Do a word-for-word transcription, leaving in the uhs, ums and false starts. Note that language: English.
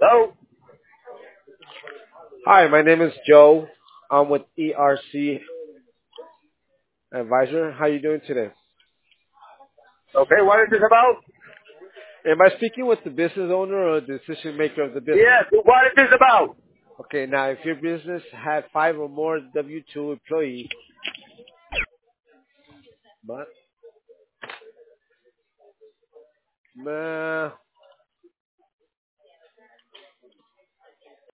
Oh, Hi, my name is Joe. I'm with E R C Advisor. How you doing today? okay. What is this about? Am I speaking with the business owner or the decision maker of the business? Yes. What is this about? Okay, now if your business had five or more W two employees, but uh,